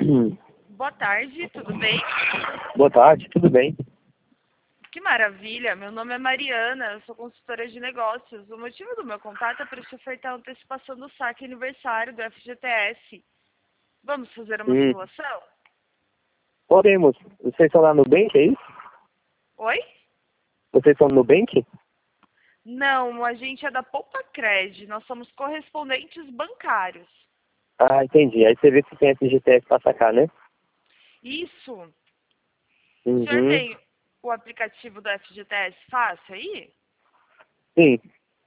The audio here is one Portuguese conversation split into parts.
Boa tarde, tudo bem? Boa tarde, tudo bem? Que maravilha, meu nome é Mariana, eu sou consultora de negócios. O motivo do meu contato é para te ofertar a antecipação do saque aniversário do FGTS. Vamos fazer uma simulação? Podemos. Vocês estão lá no Nubank, é isso? Oi? Vocês estão no Nubank? Não, a gente é da Poupa Cred, nós somos correspondentes bancários. Ah, entendi. Aí você vê se tem FGTS pra sacar, né? Isso. O senhor Uhum. tem o aplicativo do FGTS fácil aí? Sim,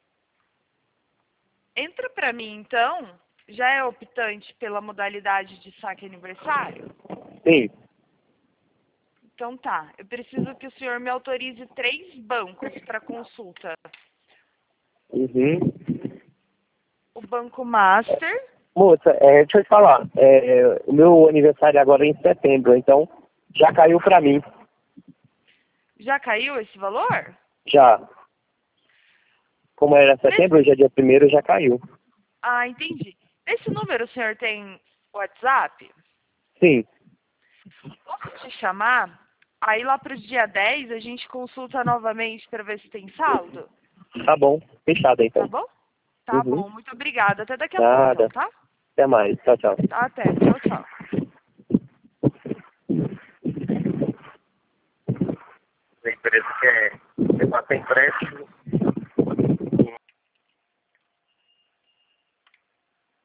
Entra para mim então, já é optante pela modalidade de saque aniversário? sim. Então tá, eu preciso que o senhor me autorize 3 bancos para consulta. Uhum. O Banco Master, Moça, deixa eu te falar. O meu aniversário agora é em setembro, então já caiu pra mim. já caiu esse valor? Já. Como era Nesse... setembro, hoje é dia 1º, já caiu. Ah, entendi. Nesse número o senhor tem WhatsApp? Sim. Posso te chamar? Aí lá pro dia 10 a gente consulta novamente para ver se tem saldo? Tá bom. Fechado, Tá então. bom? Tá Uhum. bom, muito obrigada. Até daqui a pouco então, Nada. tá? Até mais. Tchau, tchau. Até, tchau, tchau. A empresa quer passar empréstimo.